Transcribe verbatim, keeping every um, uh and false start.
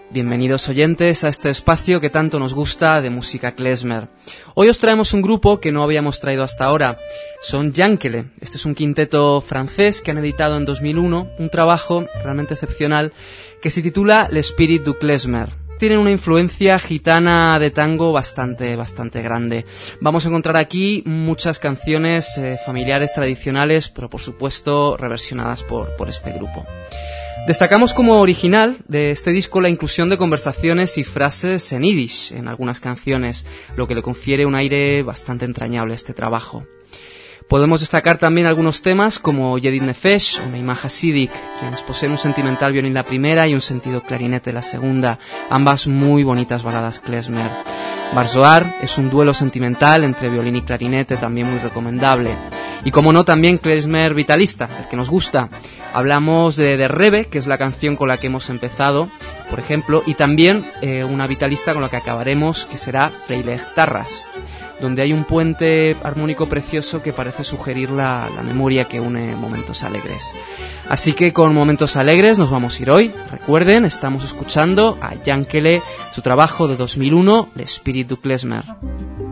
Bienvenidos oyentes a este espacio que tanto nos gusta de música klezmer. Hoy os traemos un grupo que no habíamos traído hasta ahora. Son Yankele. Este es un quinteto francés que han editado en dos mil uno un trabajo realmente excepcional que se titula L'Esprit du Klezmer. Tienen una influencia gitana de tango bastante, bastante grande. Vamos a encontrar aquí muchas canciones eh, familiares, tradicionales, pero por supuesto reversionadas por, por este grupo. Destacamos como original de este disco la inclusión de conversaciones y frases en yiddish en algunas canciones, lo que le confiere un aire bastante entrañable a este trabajo. Podemos destacar también algunos temas como Yedid Nefesh o Neimah Hasidic, quienes poseen un sentimental violín la primera y un sentido clarinete la segunda, ambas muy bonitas baladas klezmer. Bar Zohar es un duelo sentimental entre violín y clarinete, también muy recomendable. Y como no, también klezmer vitalista, el que nos gusta. Hablamos de, de Rebe, que es la canción con la que hemos empezado, por ejemplo, y también eh, una vitalista con la que acabaremos, que será Freilich Tarras, donde hay un puente armónico precioso que parece sugerir la, la memoria que une momentos alegres. Así que con momentos alegres nos vamos a ir hoy. Recuerden, estamos escuchando a Yankele, su trabajo de dos mil uno, L'Esprit du Klezmer.